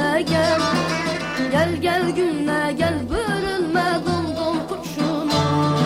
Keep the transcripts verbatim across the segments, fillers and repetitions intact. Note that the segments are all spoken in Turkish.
gümle gel. Gel gel gümle gel, bürünme dumdum kuşuna.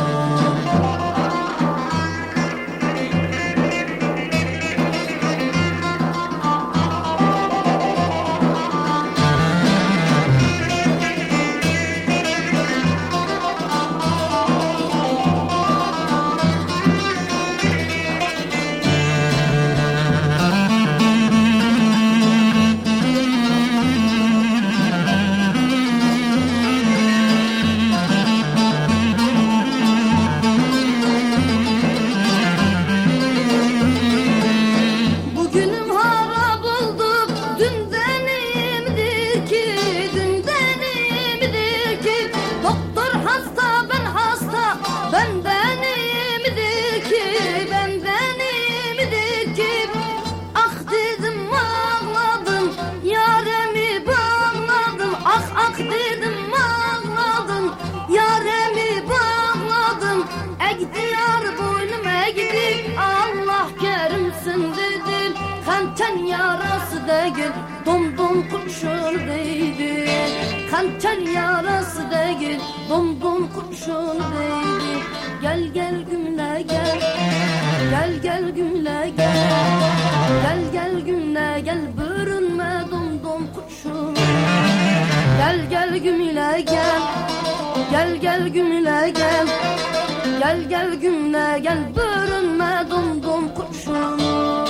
Hançer yarası değil, dumdum kurşun değdi. Hançer yarası değil, dumdum kurşun değdi. Gel gel gümle gel, gel gel gümle gel. Gel gel gümle gel, bürünme dumdum kurşun. Gel gel gümle gel, gel gel gümle gel. Gel gel gümle gel, bürünme dumdum kurşun.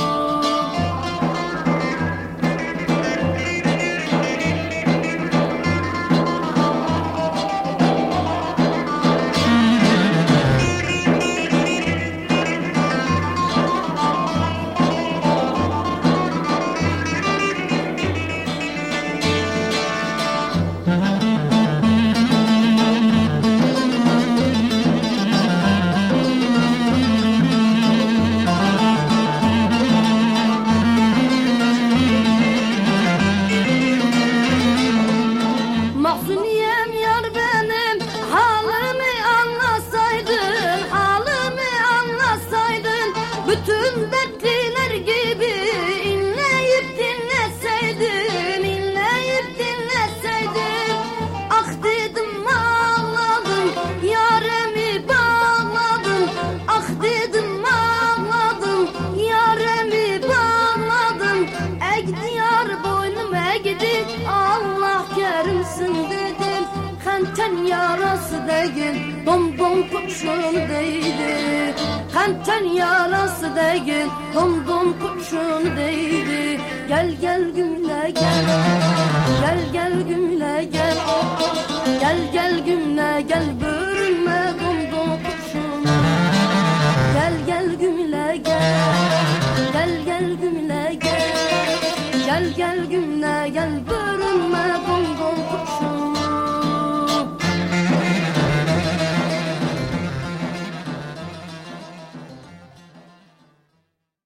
Mahzuniyem yar benim, halimi anlasaydın, halimi anlasaydın, bütün dertliler gibi inleyip dinleseydin, inleyip dinleseydin. Ah dedim ağladım, yaremi bağladım, ah dedim ağladım, yaremi bağladım. Egdi yar boynum egdi, Allah kerimsin dedim. Hançer yarası değil, dumdum kurşun değdi. Hançer yarası değil, dumdum kurşun değdi. Gel gel gümle gel, gel gel gümle gel. Gel gel gümle gel, bürünme dumdum kurşun. Gel gel gümle gel, gel gel gümle gel. Gel gel gümle gel, bürünme dumdum